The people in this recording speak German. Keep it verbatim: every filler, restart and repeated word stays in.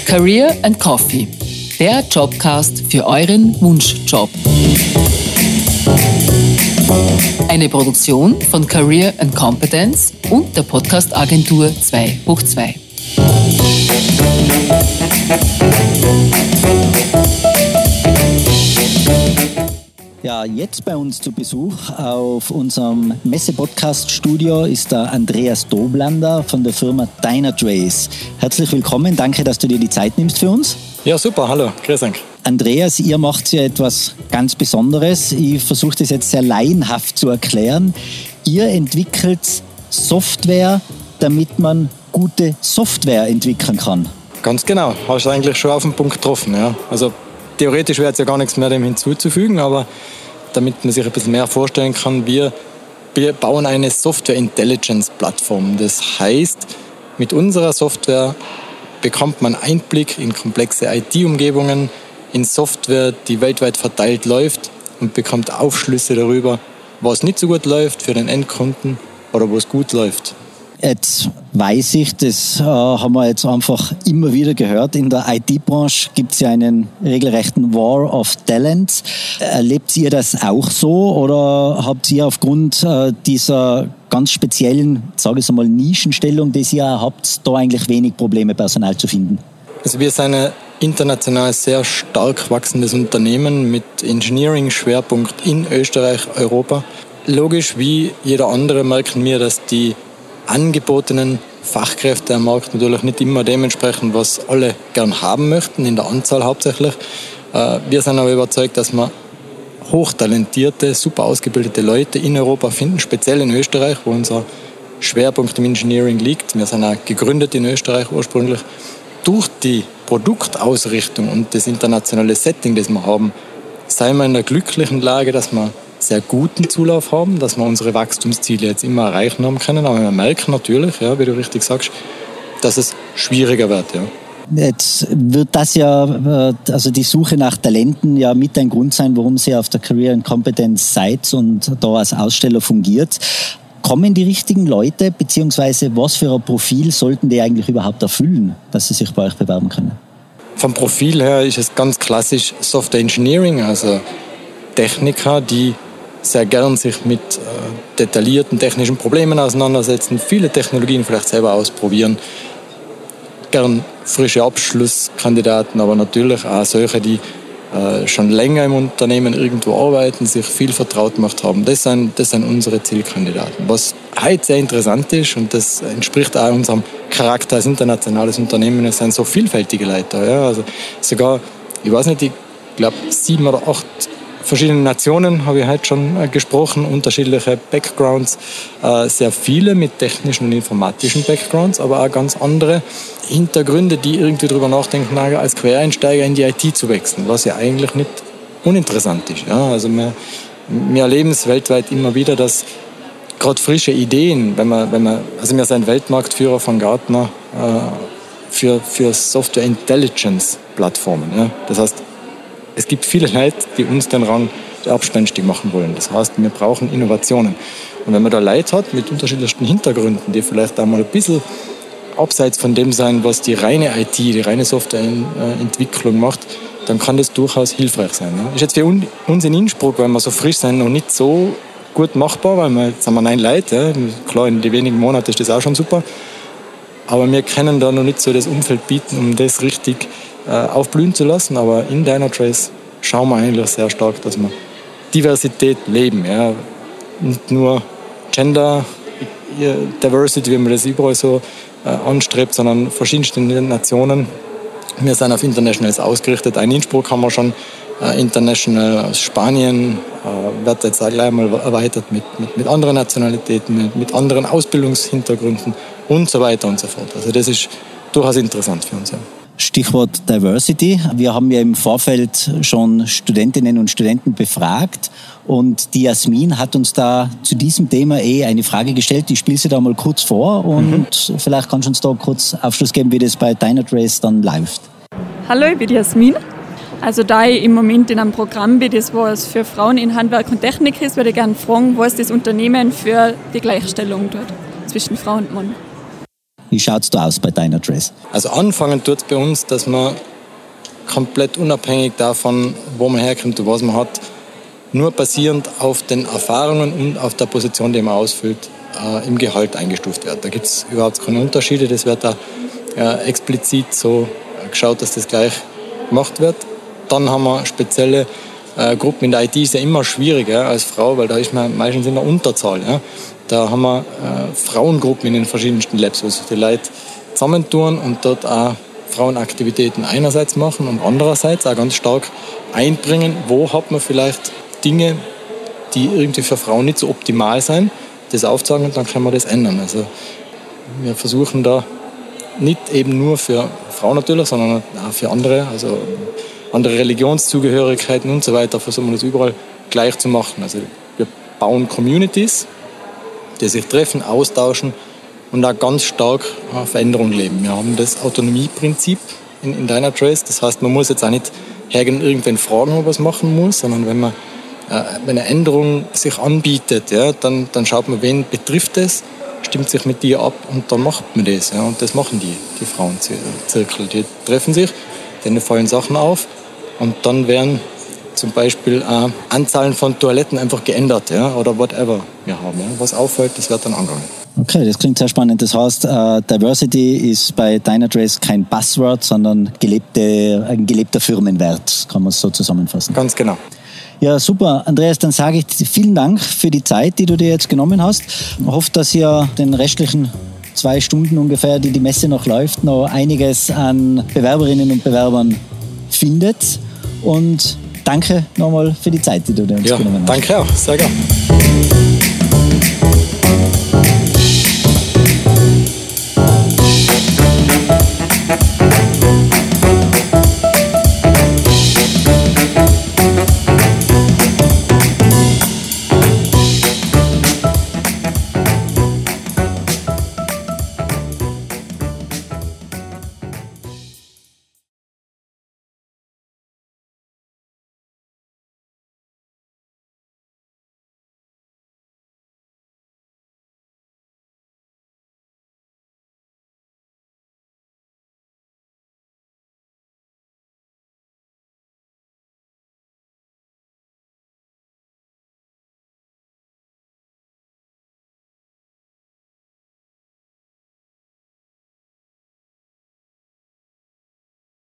Career and Coffee, der Jobcast für euren Wunschjob. Eine Produktion von Career and Competence und der Podcast-Agentur zwei hoch zwei. Ja, jetzt bei uns zu Besuch auf unserem Messe-Podcast-Studio ist der Andreas Doblander von der Firma Dynatrace. Herzlich willkommen, danke, dass du dir die Zeit nimmst für uns. Ja, super, hallo, grüß euch. Andreas, ihr macht ja etwas ganz Besonderes. Ich versuche das jetzt sehr laienhaft zu erklären. Ihr entwickelt Software, damit man gute Software entwickeln kann. Ganz genau, hast du eigentlich schon auf den Punkt getroffen. Ja. Also theoretisch wäre jetzt ja gar nichts mehr dem hinzuzufügen, aber damit man sich ein bisschen mehr vorstellen kann, wir, wir bauen eine Software-Intelligence-Plattform. Das heißt, mit unserer Software bekommt man Einblick in komplexe I T-Umgebungen, in Software, die weltweit verteilt läuft und bekommt Aufschlüsse darüber, was nicht so gut läuft für den Endkunden oder was gut läuft. Jetzt weiß ich, das äh, haben wir jetzt einfach immer wieder gehört. In der I T-Branche gibt es ja einen regelrechten War of Talents. Erlebt ihr das auch so oder habt ihr aufgrund äh, dieser ganz speziellen, sage ich es einmal, Nischenstellung, die ihr habt, da eigentlich wenig Probleme, Personal zu finden? Also wir sind ein international sehr stark wachsendes Unternehmen mit Engineering-Schwerpunkt in Österreich, Europa. Logisch, wie jeder andere merken wir, dass die angebotenen Fachkräfte am Markt natürlich nicht immer dementsprechend, was alle gern haben möchten, in der Anzahl hauptsächlich. Wir sind aber überzeugt, dass wir hochtalentierte, super ausgebildete Leute in Europa finden, speziell in Österreich, wo unser Schwerpunkt im Engineering liegt. Wir sind auch gegründet in Österreich ursprünglich. Durch die Produktausrichtung und das internationale Setting, das wir haben, sind wir in der glücklichen Lage, dass wir sehr guten Zulauf haben, dass wir unsere Wachstumsziele jetzt immer erreichen haben können. Aber wir merken natürlich, ja, wie du richtig sagst, dass es schwieriger wird. Ja. Jetzt wird das ja, also die Suche nach Talenten ja mit ein Grund sein, warum Sie auf der Career and Competence seid und da als Aussteller fungiert. Kommen die richtigen Leute, beziehungsweise was für ein Profil sollten die eigentlich überhaupt erfüllen, dass sie sich bei euch bewerben können? Vom Profil her ist es ganz klassisch Software Engineering, also Techniker, die sehr gern sich mit äh, detaillierten technischen Problemen auseinandersetzen, viele Technologien vielleicht selber ausprobieren, gern frische Abschlusskandidaten, aber natürlich auch solche, die äh, schon länger im Unternehmen irgendwo arbeiten, sich viel vertraut gemacht haben. Das sind, das sind unsere Zielkandidaten. Was heute sehr interessant ist, und das entspricht auch unserem Charakter als internationales Unternehmen, es sind so vielfältige Leute. Ja? Also sogar, ich weiß nicht, ich glaube sieben oder acht verschiedene Nationen habe ich heute schon äh, gesprochen, unterschiedliche Backgrounds, äh, sehr viele mit technischen und informatischen Backgrounds, aber auch ganz andere Hintergründe, die irgendwie darüber nachdenken, als Quereinsteiger in die I T zu wechseln, was ja eigentlich nicht uninteressant ist. Ja? Also wir, wir erleben es weltweit immer wieder, dass gerade frische Ideen, wenn man, wenn man, also wir sind Weltmarktführer von Gartner äh, für, für Software Intelligence Plattformen. Ja? Das heißt, es gibt viele Leute, die uns den Rang abspenstig machen wollen. Das heißt, wir brauchen Innovationen. Und wenn man da Leute hat mit unterschiedlichsten Hintergründen, die vielleicht einmal ein bisschen abseits von dem sein, was die reine I T, die reine Softwareentwicklung macht, dann kann das durchaus hilfreich sein. Ist jetzt für uns in Innsbruck, weil wir so frisch sind, noch nicht so gut machbar, weil wir, jetzt haben wir neun Leute. Klar, in den wenigen Monaten ist das auch schon super. Aber wir können da noch nicht so das Umfeld bieten, um das richtig aufblühen zu lassen, aber in Dynatrace schauen wir eigentlich sehr stark, dass wir Diversität leben. Ja. Nicht nur Gender Diversity, wie man das überall so äh, anstrebt, sondern verschiedenste Nationen. Wir sind auf Internationals ausgerichtet. Ein Innsbruck haben wir schon äh, international aus Spanien, äh, wird jetzt auch gleich mal erweitert mit, mit, mit anderen Nationalitäten, mit, mit anderen Ausbildungshintergründen und so weiter und so fort. Also das ist durchaus interessant für uns. Ja. Stichwort Diversity. Wir haben ja im Vorfeld schon Studentinnen und Studenten befragt und die Jasmin hat uns da zu diesem Thema eh eine Frage gestellt. Die spiele sie da mal kurz vor und mhm. vielleicht kannst du uns da kurz Aufschluss geben, wie das bei Dynatrace dann läuft. Hallo, ich bin die Jasmin. Also da ich im Moment in einem Programm bin, das was für Frauen in Handwerk und Technik ist, würde ich gerne fragen, was das Unternehmen für die Gleichstellung tut zwischen Frau und Mann. Wie schaut es da aus bei Dynatrace? Also anfangen tut es bei uns, dass man komplett unabhängig davon, wo man herkommt und was man hat, nur basierend auf den Erfahrungen und auf der Position, die man ausfüllt, äh, im Gehalt eingestuft wird. Da gibt es überhaupt keine Unterschiede. Das wird da äh, explizit so geschaut, dass das gleich gemacht wird. Dann haben wir spezielle äh, Gruppen. In der I T ist ja immer schwieriger als Frau, weil da ist man meistens in der Unterzahl. Ja. Da haben wir äh, Frauengruppen in den verschiedensten Labs, wo sich die Leute zusammentun und dort auch Frauenaktivitäten einerseits machen und andererseits auch ganz stark einbringen, wo hat man vielleicht Dinge, die irgendwie für Frauen nicht so optimal sind, das aufzeigen und dann können wir das ändern. Also wir versuchen da nicht eben nur für Frauen natürlich, sondern auch für andere, also andere Religionszugehörigkeiten und so weiter, versuchen wir das überall gleich zu machen. Also wir bauen Communities, die sich treffen, austauschen und auch ganz stark Veränderung leben. Wir haben das Autonomieprinzip in, in Dynatrace. Das heißt, man muss jetzt auch nicht hergehen und irgendwen fragen, ob man was machen muss, sondern wenn man äh, wenn eine Änderung sich anbietet, ja, dann, dann schaut man, wen betrifft es, stimmt sich mit dir ab und dann macht man das. Ja, und das machen die, die Frauenzirkel. Die treffen sich, denen fallen Sachen auf und dann werden zum Beispiel äh, Anzahlen von Toiletten einfach geändert, ja, oder whatever wir haben. Ja. Was auffällt, das wird dann angegangen. Okay, das klingt sehr spannend. Das heißt, uh, Diversity ist bei Dynatrace kein Buzzword, sondern gelebte, ein gelebter Firmenwert, kann man es so zusammenfassen. Ganz genau. Ja, super. Andreas, dann sage ich dir vielen Dank für die Zeit, die du dir jetzt genommen hast. Ich hoffe, dass ihr den restlichen zwei Stunden ungefähr, die die Messe noch läuft, noch einiges an Bewerberinnen und Bewerbern findet. Und danke nochmal für die Zeit, die du dir uns ja, genommen hast. Danke auch, sehr gerne.